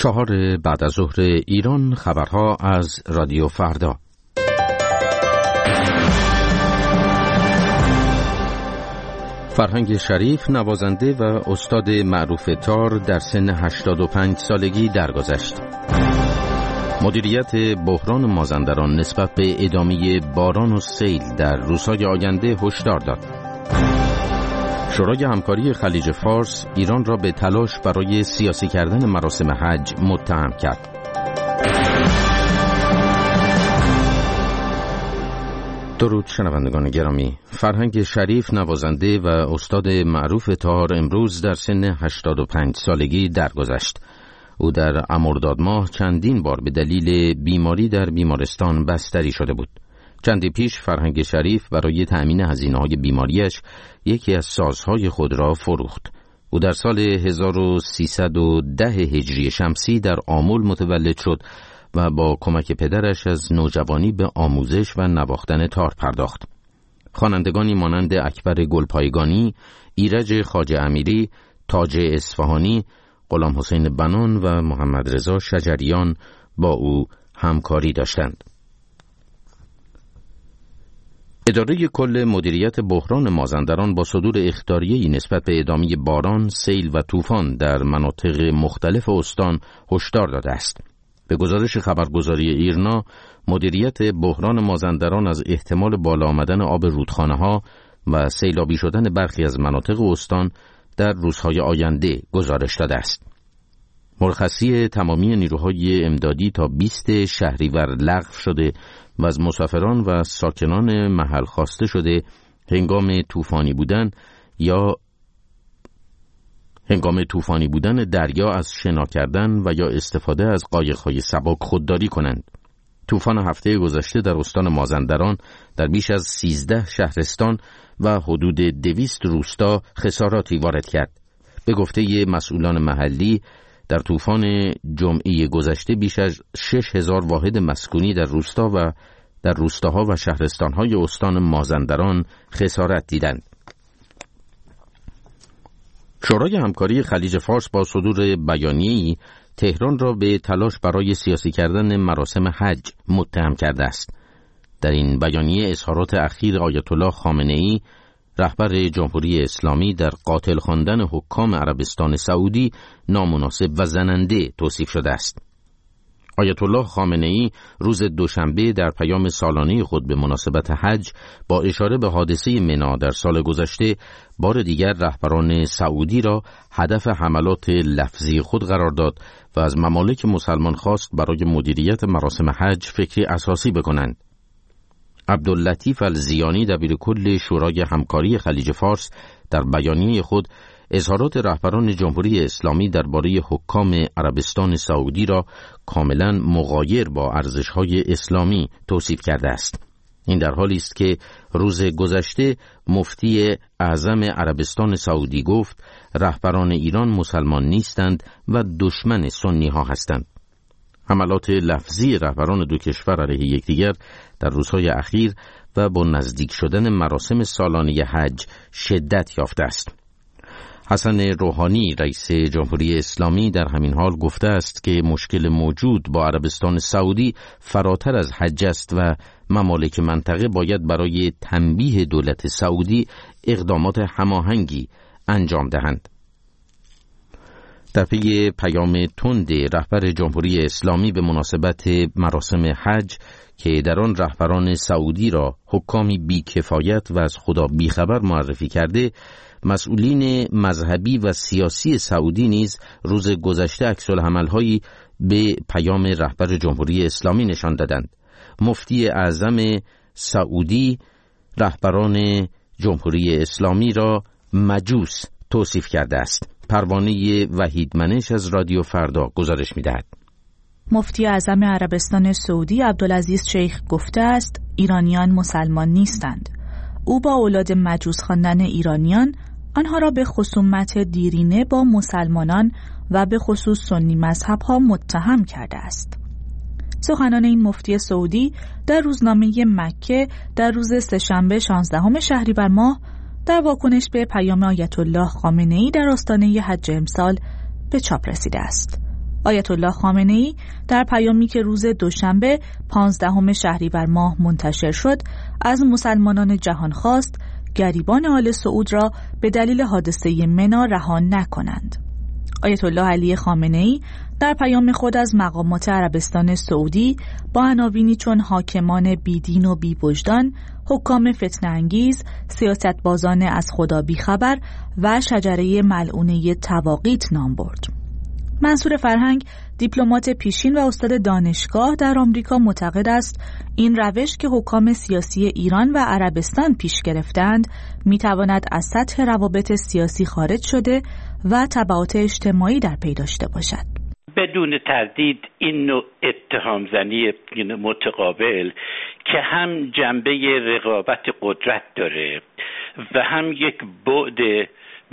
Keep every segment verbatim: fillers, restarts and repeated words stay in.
چهار بعد از ظهر ایران، خبرها از رادیو فردا. فرهنگ شریف، نوازنده و استاد معروف تار، در سن هشتاد و پنج سالگی درگذشت. مدیریت بحران مازندران نسبت به ادامه باران و سیل در روزهای آینده هشدار داد. شورای همکاری خلیج فارس ایران را به تلاش برای سیاسی کردن مراسم حج متهم کرد. درود شنوندگان گرامی. فرهنگ شریف، نوازنده و استاد معروف تار، امروز در سن هشتاد و پنج سالگی درگذشت. او در مرداد ماه چندین بار به دلیل بیماری در بیمارستان بستری شده بود. چندی پیش فرهنگ شریف برای تأمین هزینه‌های بیماریش یکی از سازهای خود را فروخت. او در سال هزار و سیصد و ده هجری شمسی در آمل متولد شد و با کمک پدرش از نوجوانی به آموزش و نواختن تار پرداخت. خوانندگانی مانند اکبر گلپایگانی، ایرج خواجه امیری، تاج اصفهانی، غلام حسین بنان و محمد رضا شجریان با او همکاری داشتند. اداره کل مدیریت بحران مازندران با صدور اخطاریه‌ای نسبت به ادامه باران، سیل و طوفان در مناطق مختلف استان هشدار داده است. به گزارش خبرگزاری ایرنا، مدیریت بحران مازندران از احتمال بالا آمدن آب رودخانه‌ها و سیلابی شدن برخی از مناطق استان در روزهای آینده گزارش داده است. مرخصی تمامی نیروهای امدادی تا بیست شهریور لغو شده و از مسافران و ساکنان محل خواسته شده هنگام طوفانی بودن یا هنگام طوفانی بودن دریا از شنا کردن و یا استفاده از قایق‌های سبک خودداری کنند. طوفان هفته گذشته در استان مازندران در بیش از سیزده شهرستان و حدود دویست روستا خساراتی وارد کرد. به گفته مسئولان محلی، در طوفان جمعه گذشته بیش از شش هزار واحد مسکونی در روستا و در روستاها و شهرستانهای استان مازندران خسارت دیدند. شورای همکاری خلیج فارس با صدور بیانیه‌ای تهران را به تلاش برای سیاسی کردن مراسم حج متهم کرده است. در این بیانیه اظهارات اخیر آیت الله خامنه‌ای، رهبر جمهوری اسلامی، در قاتل خواندن حکام عربستان سعودی نامناسب و زننده توصیف شده است. آیت الله خامنه‌ای روز دوشنبه در پیام سالانه خود به مناسبت حج با اشاره به حادثه منی در سال گذشته بار دیگر رهبران سعودی را هدف حملات لفظی خود قرار داد و از ممالک مسلمان خواست برای مدیریت مراسم حج فکری اساسی بکنند. عبداللطیف الزیانی، دبیر کل شورای همکاری خلیج فارس، در بیانیه خود اظهارات رهبران جمهوری اسلامی درباره حکام عربستان سعودی را کاملا مغایر با ارزش‌های اسلامی توصیف کرده است. این در حالی است که روز گذشته مفتی اعظم عربستان سعودی گفت رهبران ایران مسلمان نیستند و دشمن سنی ها هستند. حملات لفظی رهبران دو کشور علیه یکدیگر در روزهای اخیر و با نزدیک شدن مراسم سالانه حج شدت یافته است. حسن روحانی، رئیس جمهوری اسلامی، در همین حال گفته است که مشکل موجود با عربستان سعودی فراتر از حج است و ممالک منطقه باید برای تنبیه دولت سعودی اقدامات هماهنگی انجام دهند. در پی پیام تند رهبر جمهوری اسلامی به مناسبت مراسم حج که در آن رهبران سعودی را حکامی بی‌کفایت و از خدا بیخبر معرفی کرده، مسئولین مذهبی و سیاسی سعودی نیز روز گذشته عکس‌العمل‌هایی به پیام رهبر جمهوری اسلامی نشان دادند. مفتی اعظم سعودی رهبران جمهوری اسلامی را مجوس توصیف کرده است. پروانه وحید منش از رادیو فردا گزارش می‌دهد. مفتی اعظم عربستان سعودی عبدالعزیز شیخ گفته است ایرانیان مسلمان نیستند. او با اولاد مجوس خواندن ایرانیان آنها را به خصومت دیرینه با مسلمانان و به خصوص سنی مذهب‌ها متهم کرده است. سخنان این مفتی سعودی در روزنامه مکه در روز سه‌شنبه شانزدهم شهریور ماه در واکنش به پیام آیت الله خامنه‌ای در آستانه حج امسال به چاپ رسیده است. آیت الله خامنه‌ای در پیامی که روز دوشنبه پانزدهم شهریور ماه منتشر شد از مسلمانان جهان خواست گریبان آل سعود را به دلیل حادثه منا رها نکنند. آیت الله علی خامنه‌ای در پیام خود از مقامات عربستان سعودی با عناوینی چون حاکمان بیدین و بی‌وجدان، حکام فتنه انگیز، سیاستبازان از خدا بیخبر و شجره ملعونه تواقیت نام برد. منصور فرهنگ، دیپلمات پیشین و استاد دانشگاه در آمریکا، معتقد است این روش که حکام سیاسی ایران و عربستان پیش گرفتند میتواند از سطح روابط سیاسی خارج شده و تبعات اجتماعی در پی داشته باشد. بدون تردید این نوع اتهام زنی متقابل که هم جنبه رقابت قدرت داره و هم یک بعد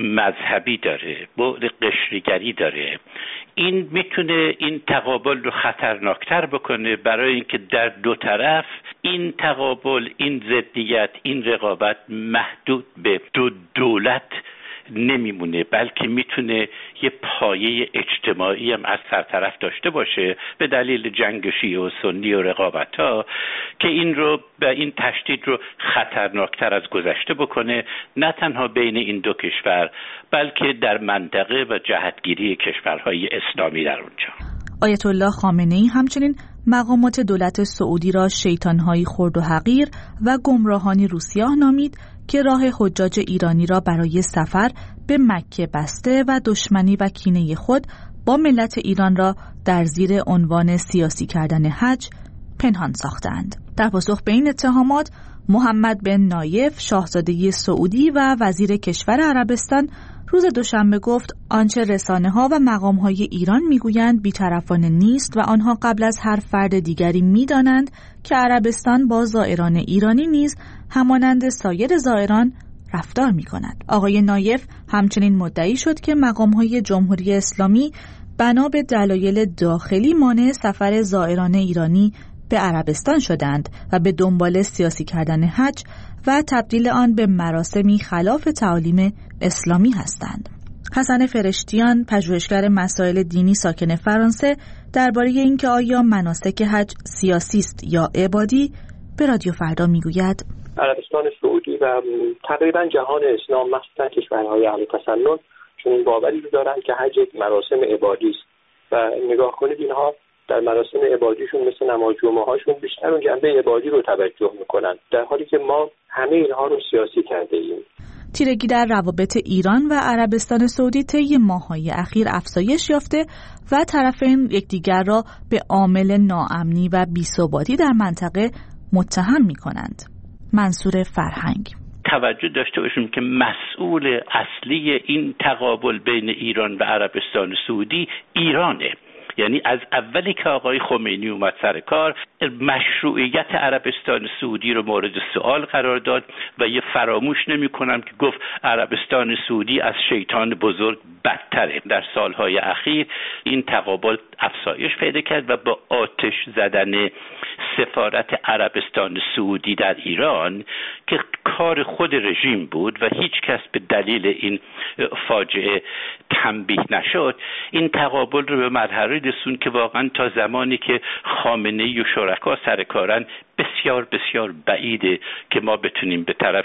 مذهبی داره، بعد قشریگری داره، این میتونه این تقابل رو خطرناکتر بکنه، برای اینکه در دو طرف این تقابل، این ضدیت، این رقابت محدود به دو دولت نمیمونه، بلکه میتونه یه پایه اجتماعی هم از سرطرف داشته باشه به دلیل جنگ شیعه و سنی و رقابت ها که این رو به این تشدید رو خطرناکتر از گذشته بکنه، نه تنها بین این دو کشور بلکه در منطقه و جهتگیری کشورهای اسلامی در اونجا. آیت الله خامنه‌ای همچنین مقامات دولت سعودی را شیطان‌های خرد و حقیر و گمراهانی روسیاه نامید که راه حجاج ایرانی را برای سفر به مکه بسته و دشمنی و کینه خود با ملت ایران را در زیر عنوان سیاسی کردن حج پنهان ساختند. در پاسخ به این اتهامات، محمد بن نایف، شاهزاده سعودی و وزیر کشور عربستان، روز دوشنبه گفت آنچه رسانه‌ها و مقام‌های ایران می‌گویند بی‌طرفانه نیست و آنها قبل از هر فرد دیگری می‌دانند که عربستان با زائران ایرانی نیز همانند سایر زائران رفتار می‌کند. آقای نایف همچنین مدعی شد که مقام‌های جمهوری اسلامی بنا به دلایل داخلی مانع سفر زائران ایرانی به عربستان شدند و به دنبال سیاسی کردن حج و تبدیل آن به مراسمی خلاف تعالیم اسلامی هستند. حسن فرشتیان، پژوهشگر مسائل دینی ساکن فرانسه، درباره اینکه آیا مناسک حج سیاسی است یا عبادی به رادیو فردا میگوید: عربستان سعودی و تقریبا جهان اسلام، مخصوصا کشورهای اهل تسنن، چون این باوری دارند که حج یک مراسم عبادی است و نگاه کنید اینها در مراسم عبادیشون مثل نماز جمعه هاشون بیشتر اون جنبه عبادی رو توجه میکنن، در حالی که ما همه اینها رو سیاسی کرده ایم. تیرگی در روابط ایران و عربستان سعودی طی ماه‌های اخیر افزایش یافته و طرفین یکدیگر را به عامل ناامنی و بی‌ثباتی در منطقه متهم میکنند. منصور فرهنگ: توجه داشته باشیم که مسئول اصلی این تقابل بین ایران و عربستان سعودی ایرانه. یعنی از اولی که آقای خمینی اومد سر کار، مشروعیت عربستان سعودی رو مورد سوال قرار داد و یه فراموش نمی کنم که گفت عربستان سعودی از شیطان بزرگ بدتره. در سالهای اخیر این تقابل افزایش پیدا کرد و با آتش زدن سفارت عربستان سعودی در ایران که کار خود رژیم بود و هیچ کس به دلیل این فاجعه تنبیه نشد، این تقابل رو به مرحله رسون که واقعا تا زمانی که خامنه‌ای و شرکا سر کارن بسیار بسیار بعیده که ما بتونیم به طرف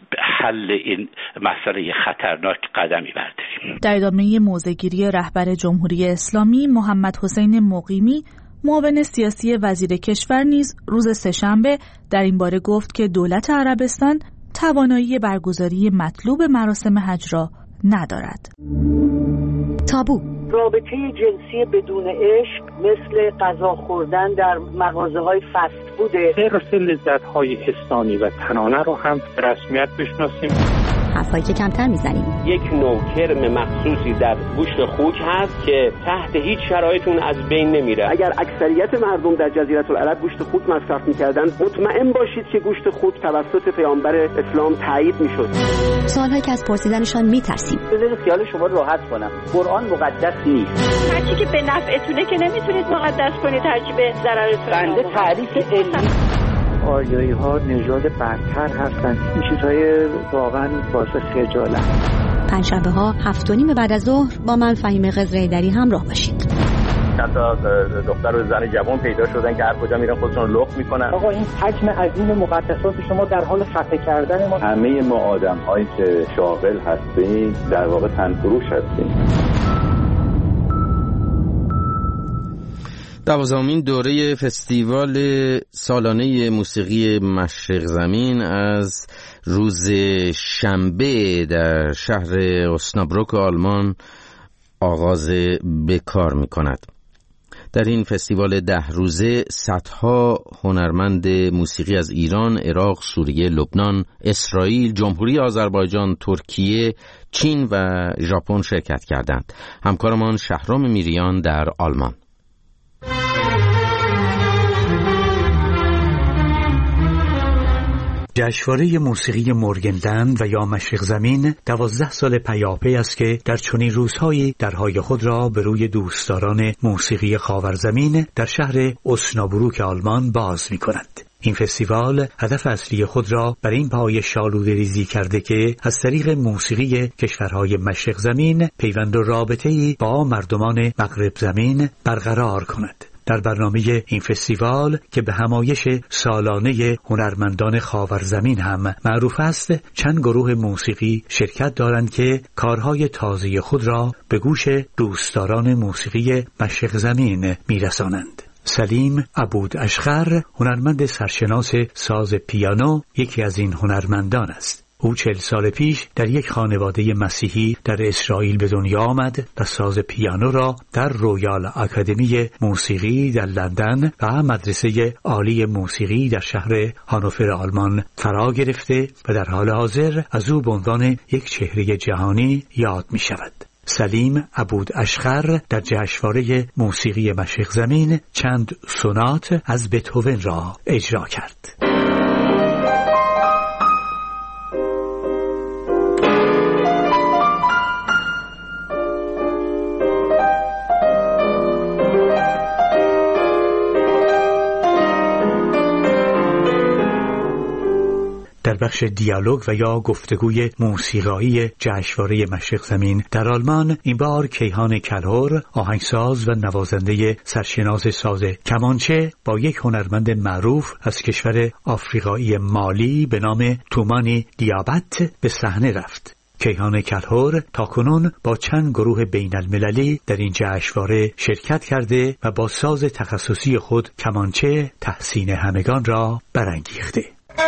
حل این مسئله خطرناک قدمی برداریم. در ادامه موضع‌گیری رهبر جمهوری اسلامی محمد حسین مقیمی، معاون سیاسی وزیر کشور، نیز روز سه‌شنبه در این باره گفت که دولت عربستان توانایی برگزاری مطلوب مراسم حج را ندارد. تابو: رابطه جنسی بدون عشق مثل غذا خوردن در مغازه‌های فست فوده. حرص لذت‌های حسانی و تنانه رو هم به رسمیت بشناسیم. حرفایی که کمتر میزنیم. یک نوع کرم مخصوصی در گوشت خوک هست که تحت هیچ شرایطی از بین نمیره. اگر اکثریت مردم در جزیره العرب گوشت خوک مصرف می‌کردند، مطمئن باشید که گوشت خوک توسط پیامبر اسلام تایید می‌شد. سوالایی که از پرسیدنشان می‌ترسیم. بذارید خیال شما رو راحت کنم. قرآن مقدس نیست. هر چی که به نفعتونه که نمیتونید مقدس کنید، هر چی به ضررتونه. بنده تعریف علمی آریایی ها نژاد برتر هستند. این چیزهای واقعا باعث خجالت. پنجشنبه ها هفت و نیم بعد از ظهر با من فهیم قزره‌ایدری همراه باشید. حتی دختر و زن جوان پیدا شدن که هر کجا میرن خودشون رو لخت میکنن. آقا این حجم عظیم مقدسات شما در حال خفه کردن ما. همه ما آدم‌هایی که شاغل هستیم در واقع تنفروش هستیم. دوازدهمین دوره فستیوال سالانه موسیقی مشرق زمین از روز شنبه در شهر اسنابروک آلمان آغاز به کار می کند. در این فستیوال ده روزه صدها هنرمند موسیقی از ایران، عراق، سوریه، لبنان، اسرائیل، جمهوری آذربایجان، ترکیه، چین و ژاپن شرکت کردند. همکارمان شهرام میریان در آلمان. جشنواره موسیقی مورگندن و یا مشرق زمین دوازده سال پیاپی است که در چنین روزهایی درهای خود را به روی دوستداران موسیقی خاورزمین در شهر اسنابروک آلمان باز می کند. این فستیوال هدف اصلی خود را بر این پایه آلوده ریزی کرده که از طریق موسیقی کشورهای مشرق زمین پیوند و رابطه‌ای با مردمان مغرب زمین برقرار کند. در برنامه این فستیوال که به همایش سالانه هنرمندان خاورزمین هم معروف است، چند گروه موسیقی شرکت دارند که کارهای تازه خود را به گوش دوستداران موسیقی مشرق زمین میرسانند. سلیم عبوداشقر، هنرمند سرشناس ساز پیانو، یکی از این هنرمندان است. او چهل سال پیش در یک خانواده مسیحی در اسرائیل به دنیا آمد و ساز پیانو را در رویال اکادمی موسیقی در لندن و مدرسه عالی موسیقی در شهر هانوفر آلمان فرا گرفته و در حال حاضر از او به عنوان یک چهره جهانی یاد می شود. سلیم عبوداشقر در جشنواره موسیقی مشرق زمین چند سونات از بتهوون را اجرا کرد. در بخش دیالوگ و یا گفتگوی موسیقایی جشنواره مشرق زمین در آلمان این بار کیهان کلهر، آهنگساز و نوازنده سرشناس ساز کمانچه، با یک هنرمند معروف از کشور آفریقایی مالی به نام تومانی دیابت به صحنه رفت. کیهان کلهر تاکنون با چند گروه بین المللی در این جشنواره شرکت کرده و با ساز تخصصی خود کمانچه تحسین همگان را برانگیخته.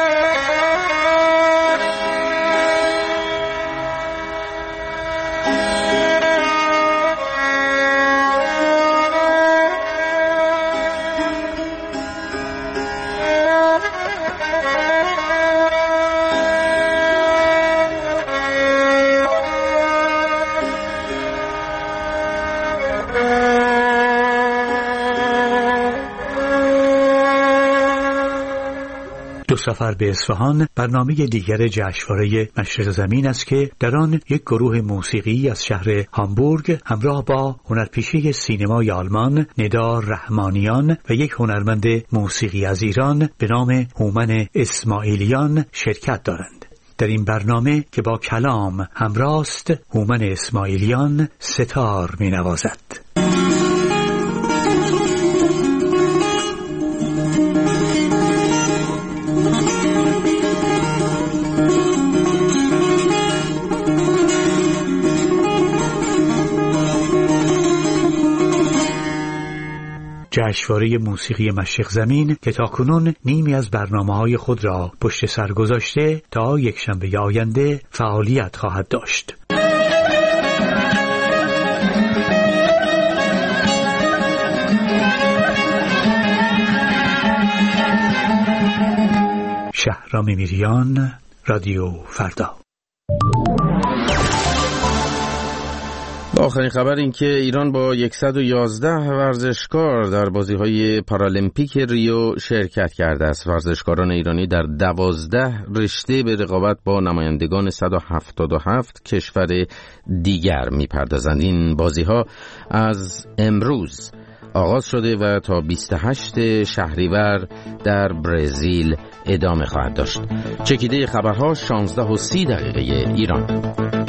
دو سفر به اصفهان برنامه دیگر جشنواره مشرق زمین است که در آن یک گروه موسیقی از شهر هامبورگ همراه با هنرپیشه سینمای آلمان ندا رحمانیان و یک هنرمند موسیقی از ایران به نام هومن اسماعیلیان شرکت دارند. در این برنامه که با کلام همراه است، هومن اسماعیلیان ستار می نوازد. جشنواره موسیقی مشرق زمین که تاکنون نیمی از برنامه‌های خود را پشت سر گذاشته تا یکشنبه آینده فعالیت خواهد داشت. شهرام میریان، رادیو فردا. آخرین خبر این که ایران با صد و یازده ورزشکار در بازی‌های پارالمپیک ریو شرکت کرده است. ورزشکاران ایرانی در دوازده رشته به رقابت با نمایندگان صد و هفتاد و هفت کشور دیگر می‌پردازند. این بازی‌ها از امروز آغاز شده و تا بیست و هشت شهریور در برزیل ادامه خواهد داشت. چکیده خبرها شانزده و سی دقیقه ایران.